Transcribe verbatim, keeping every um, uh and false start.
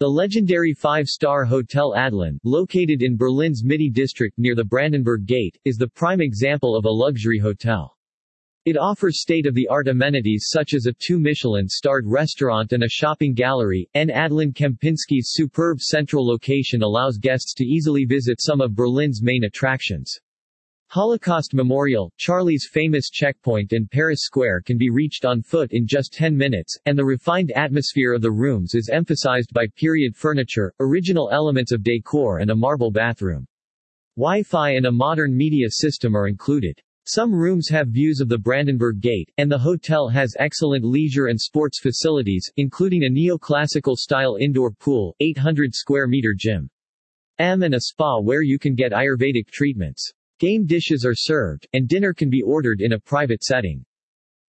The legendary five-star Hotel Adlon, located in Berlin's Mitte district near the Brandenburg Gate, is the prime example of a luxury hotel. It offers state-of-the-art amenities such as a two Michelin-starred restaurant and a shopping gallery. N. Adlon Kempinski's superb central location allows guests to easily visit some of Berlin's main attractions. Holocaust Memorial, Charlie's famous checkpoint and Paris Square can be reached on foot in just ten minutes, and the refined atmosphere of the rooms is emphasized by period furniture, original elements of decor and a marble bathroom. Wi-Fi and a modern media system are included. Some rooms have views of the Brandenburg Gate, and the hotel has excellent leisure and sports facilities, including a neoclassical-style indoor pool, eight hundred square meter gym, and a spa where you can get Ayurvedic treatments. Game dishes are served, and dinner can be ordered in a private setting.